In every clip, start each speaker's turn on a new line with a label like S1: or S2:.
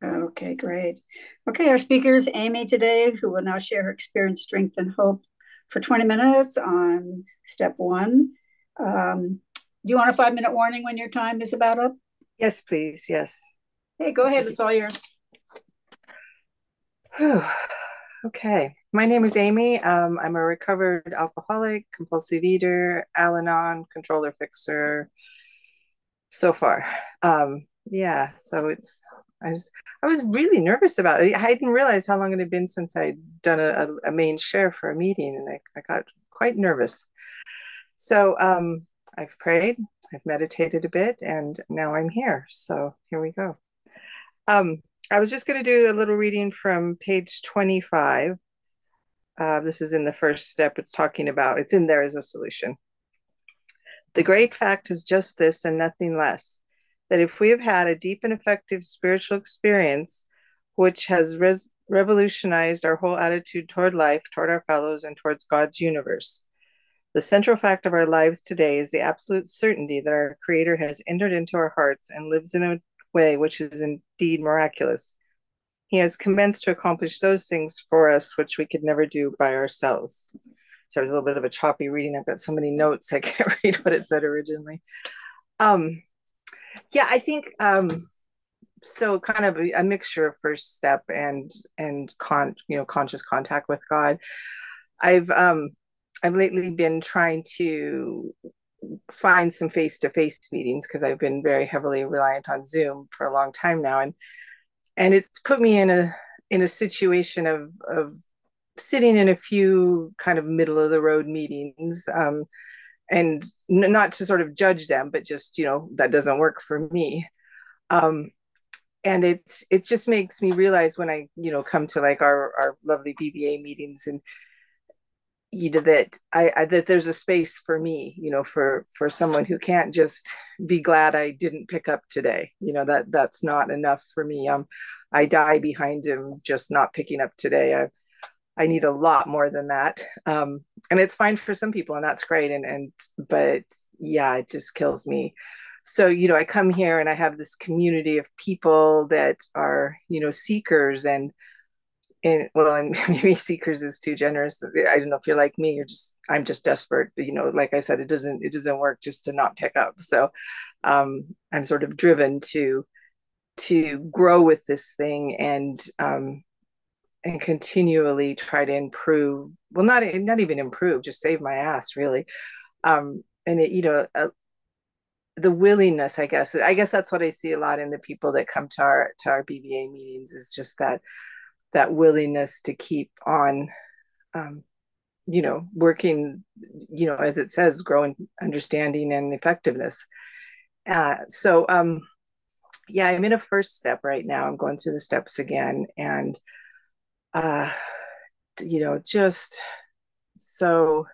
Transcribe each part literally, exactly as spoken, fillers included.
S1: Okay, great. Okay, our speaker is Amy today, who will now share her experience, strength, and hope for twenty minutes on step one. Um, do you want a five minute warning when your time is about up?
S2: Yes, please. Yes.
S1: Hey, go ahead. It's all yours.
S2: Whew. Okay. My name is Amy. Um, I'm a recovered alcoholic, compulsive eater, Al-Anon controller fixer so far. Um, yeah, so it's I was I was really nervous about it. I didn't realize how long it had been since I'd done a, a, a main share for a meeting, and I, I got quite nervous. So um, I've prayed, I've meditated a bit, and now I'm here. So here we go. Um, I was just going to do a little reading from page twenty-five. Uh, this is in the first step. It's talking about, it's in there as a solution. The great fact is just this and nothing less, that if we have had a deep and effective spiritual experience, which has res- revolutionized our whole attitude toward life, toward our fellows, and towards God's universe, the central fact of our lives today is the absolute certainty that our Creator has entered into our hearts and lives in a way which is indeed miraculous. He has commenced to accomplish those things for us which we could never do by ourselves. So it was a little bit of a choppy reading. I've got so many notes I can't read what it said originally. Um, yeah, I think um, so. Kind of a, a mixture of first step and and con you know conscious contact with God. I've um, I've lately been trying to find some face to face meetings because I've been very heavily reliant on Zoom for a long time now, and and it's put me in a in a situation of of sitting in a few kind of middle of the road meetings, um, and n- not to sort of judge them, but just, you know, that doesn't work for me. Um, and it's it just makes me realize when I, you know, come to like our our lovely B B A meetings, and you know that I, I that there's a space for me, you know, for for someone who can't just be glad I didn't pick up today. You know, that that's not enough for me. Um, I die behind him just not picking up today. I I need a lot more than that. Um, and it's fine for some people, and that's great. And and but yeah, it just kills me. So, you know, I come here and I have this community of people that are, you know, seekers, and and well, and maybe seekers is too generous. I don't know if you're like me. You're just I'm just desperate. You know, like I said, it doesn't it doesn't work just to not pick up. So um, I'm sort of driven to to grow with this thing, and um, and continually try to improve. Well, not not even improve, just save my ass, really. Um, and it, you know, uh, the willingness, I guess. I guess that's what I see a lot in the people that come to our to our B B A meetings, is just that that willingness to keep on, um, you know, working, you know, as it says, growing understanding and effectiveness. Uh, so, um, yeah, I'm in a first step right now. I'm going through the steps again, and uh, you know, just so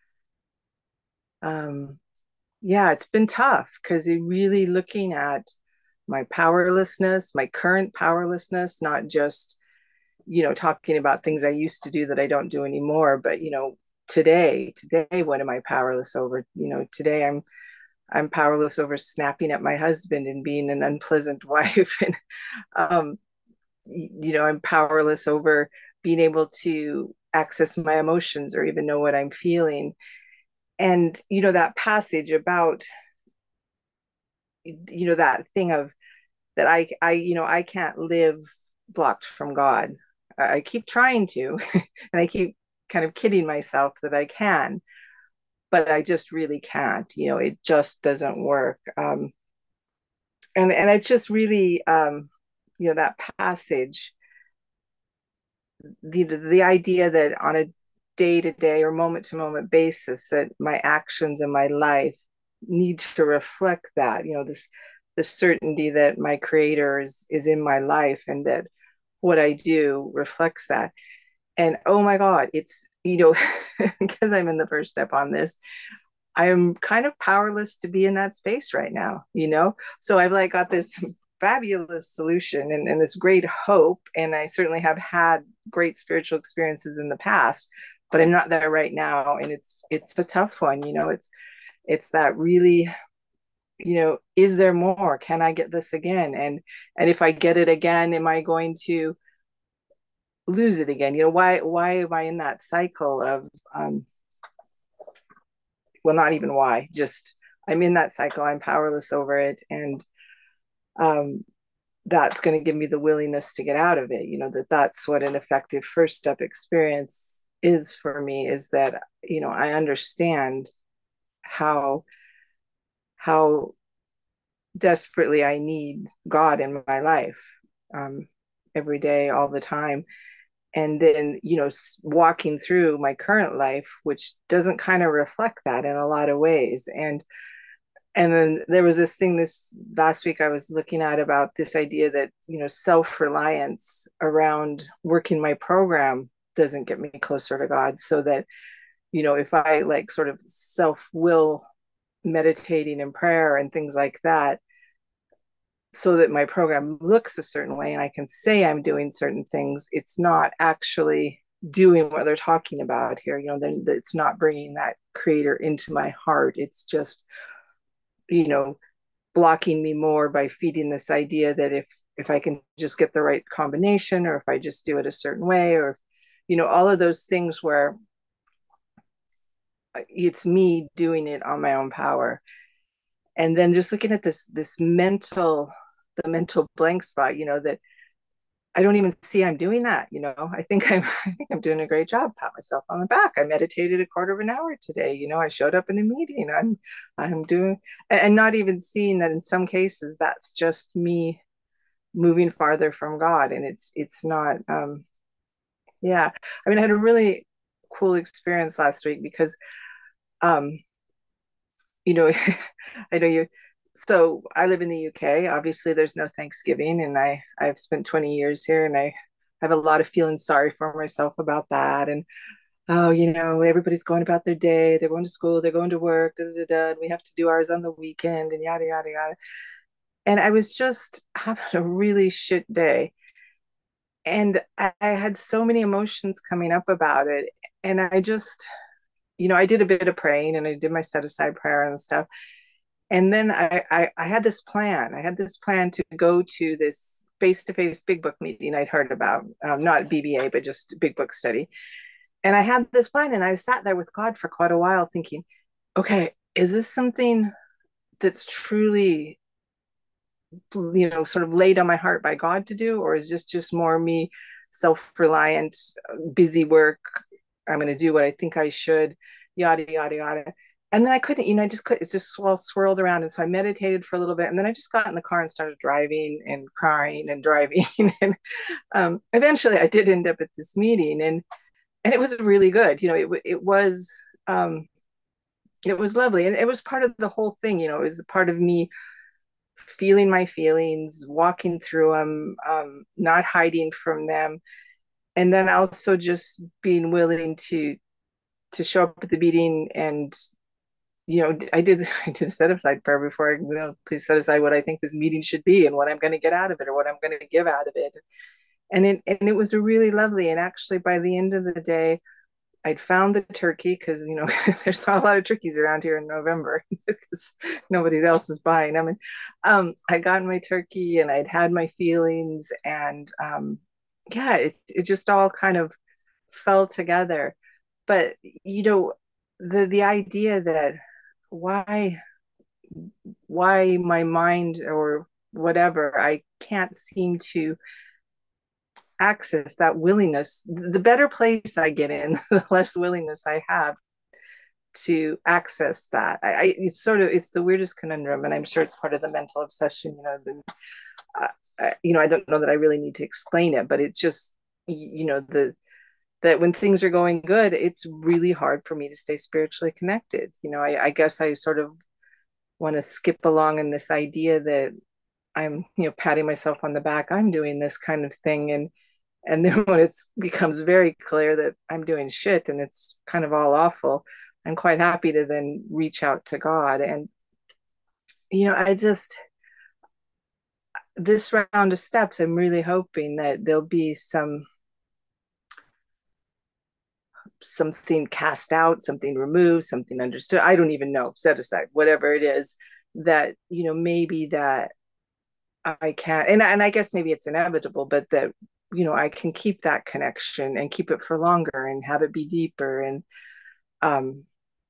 S2: um, yeah, it's been tough because it really looking at my powerlessness, my current powerlessness, not just, you know, talking about things I used to do that I don't do anymore, but, you know, today, today, what am I powerless over? You know, today I'm, I'm powerless over snapping at my husband and being an unpleasant wife. And, um, you know, I'm powerless over being able to access my emotions or even know what I'm feeling. And, you know, that passage about, you know, that thing of that I, I, you know, I can't live blocked from God. I keep trying to, and I keep kind of kidding myself that I can, but I just really can't. You know, it just doesn't work. Um, and and it's just really, um, you know, that passage, the the idea that on a day to day or moment to moment basis, that my actions and my life need to reflect that. You know, this the certainty that my Creator is is in my life, and that what I do reflects that. And oh my God, it's, you know, because I'm in the first step on this, I'm kind of powerless to be in that space right now, you know? So I've like got this fabulous solution, and, and this great hope. And I certainly have had great spiritual experiences in the past, but I'm not there right now. And it's, it's a tough one, you know, it's, it's that really, you know, is there more? Can I get this again? And and if I get it again, am I going to lose it again? You know, why why am I in that cycle of um well, not even why, just I'm in that cycle, I'm powerless over it, and um that's going to give me the willingness to get out of it. You know, that that's what an effective first step experience is for me, is that, you know, I understand how how desperately I need God in my life, um, every day, all the time. And then, you know, walking through my current life, which doesn't kind of reflect that in a lot of ways. And and then there was this thing this last week I was looking at about this idea that, you know, self-reliance around working my program doesn't get me closer to God. So that, you know, if I like sort of self-will meditating and prayer and things like that, so that my program looks a certain way and I can say I'm doing certain things, it's not actually doing what they're talking about here. You know, then it's not bringing that creator into my heart. It's just, you know, blocking me more by feeding this idea that if if I can just get the right combination, or if I just do it a certain way, or, you know, all of those things where it's me doing it on my own power. And then just looking at this this mental the mental blank spot, you know, that I don't even see I'm doing that. You know, I think I'm I think I'm doing a great job. Pat myself on the back. I meditated a quarter of an hour today. You know, I showed up in a meeting. I'm I'm doing, and not even seeing that in some cases that's just me moving farther from God. And it's it's not um yeah. I mean, I had a really cool experience last week because um you know, I know you. So I live in the U K. Obviously, there's no Thanksgiving, and I I've spent twenty years here, and I have a lot of feeling sorry for myself about that. And oh, you know, everybody's going about their day. They're going to school. They're going to work. Da, da, da, and we have to do ours on the weekend, and yada yada yada. And I was just having a really shit day, and I, I had so many emotions coming up about it, and I just, you know, I did a bit of praying, and I did my set aside prayer and stuff. And then I, I, I had this plan. I had this plan to go to this face-to-face big book meeting I'd heard about, um, not B B A, but just big book study. And I had this plan, and I sat there with God for quite a while thinking, okay, is this something that's truly, you know, sort of laid on my heart by God to do? Or is this just more me, self-reliant, busy work? I'm going to do what I think I should, yada, yada, yada. And then I couldn't, you know, I just could, it's just swirl, swirled around. And so I meditated for a little bit. And then I just got in the car and started driving and crying and driving. And um, eventually I did end up at this meeting, and, and it was really good. You know, it, it was, um, it was lovely. And it was part of the whole thing. You know, it was part of me feeling my feelings, walking through them, um, not hiding from them. And then also just being willing to, to show up at the meeting. And you know, I did I did a set aside prayer before I, you know, please set aside what I think this meeting should be and what I'm going to get out of it, or what I'm going to give out of it. And it and it was really lovely. And actually, by the end of the day, I'd found the turkey, because, you know, there's not a lot of turkeys around here in November because nobody else is buying them. And um, I got my turkey, and I'd had my feelings, and um, yeah, it it just all kind of fell together. But you know, the the idea that why why my mind or whatever, I can't seem to access that willingness. The better place I get in, the less willingness I have to access that. I, I it's sort of it's the weirdest conundrum, and I'm sure it's part of the mental obsession. You know, the, uh, I, you know, I don't know that I really need to explain it, but it's just, you know, the that when things are going good, it's really hard for me to stay spiritually connected. You know, I, I guess I sort of want to skip along in this idea that I'm, you know, patting myself on the back. I'm doing this kind of thing. And and then when it becomes very clear that I'm doing shit and it's kind of all awful, I'm quite happy to then reach out to God. And, you know, I just, this round of steps, I'm really hoping that there'll be some, something cast out, something removed, something understood. I don't even know, set aside, whatever it is, that, you know, maybe that I can't, and, and I guess maybe it's inevitable, but that, you know, I can keep that connection and keep it for longer and have it be deeper and um,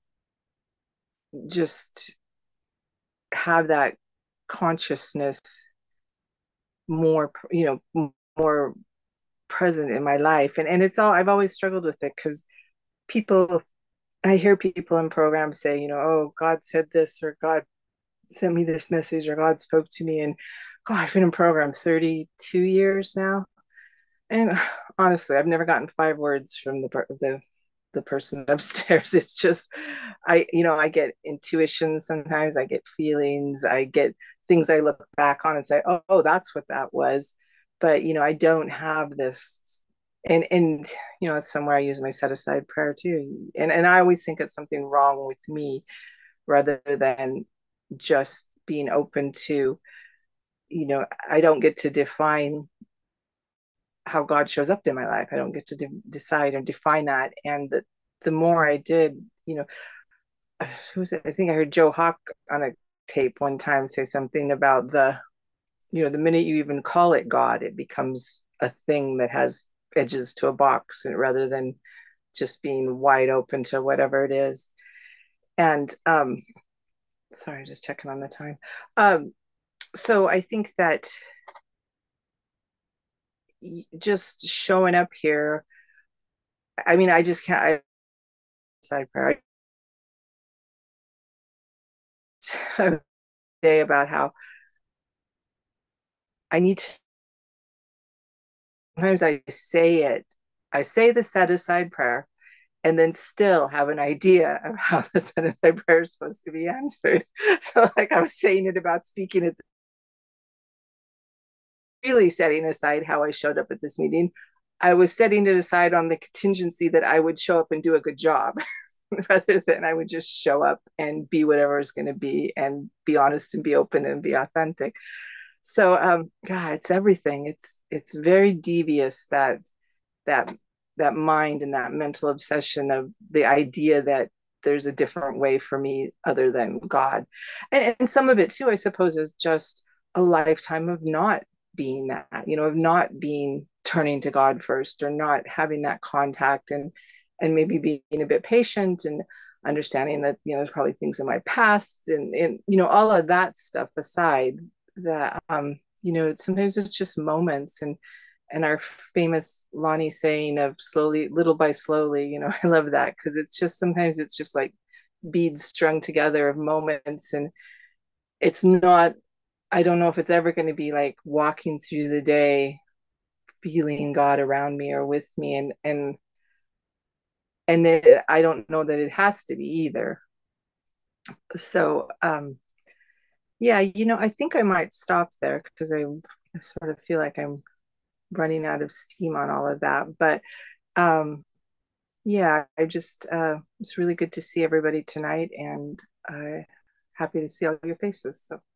S2: just have that consciousness more, you know, more present in my life. And, and it's all, I've always struggled with it because people, I hear people in programs say, you know, oh, God said this, or God sent me this message, or God spoke to me. And God, I've been in programs thirty-two years now. And honestly, I've never gotten five words from the the the person upstairs. It's just, I, you know, I get intuition sometimes, I get feelings, I get things I look back on and say, oh, oh that's what that was. But, you know, I don't have this. And, and, you know, it's somewhere I use my set aside prayer too. And, and I always think it's something wrong with me rather than just being open to, you know, I don't get to define how God shows up in my life. I don't get to de- decide or define that. And the, the more I did, you know, who was it? I think I heard Joe Hawk on a tape one time say something about the, you know, the minute you even call it God, it becomes a thing that has edges to a box and rather than just being wide open to whatever it is. And um, sorry, just checking on the time. Um, so I think that just showing up here, I mean, I just can't, I side prayer day about how I need to, sometimes I say it, I say the set aside prayer and then still have an idea of how the set aside prayer is supposed to be answered. So, like I was saying it about speaking at, really setting aside how I showed up at this meeting. I was setting it aside on the contingency that I would show up and do a good job rather than I would just show up and be whatever is going to be and be honest and be open and be authentic. So um God, it's everything. It's it's very devious, that that that mind and that mental obsession of the idea that there's a different way for me other than God. And, and some of it too, I suppose, is just a lifetime of not being that, you know, of not being turning to God first or not having that contact and and maybe being a bit patient and understanding that, you know, there's probably things in my past and, and you know, all of that stuff aside, that um, you know, sometimes it's just moments and and our famous Lonnie saying of slowly, little by slowly, you know, I love that because it's just sometimes it's just like beads strung together of moments. And it's not, I don't know if it's ever going to be like walking through the day, feeling God around me or with me. And, and, and it, I don't know that it has to be either. So, um, yeah, you know, I think I might stop there because I, I sort of feel like I'm running out of steam on all of that. But, um, yeah, I just uh it's really good to see everybody tonight and uh happy to see all your faces. So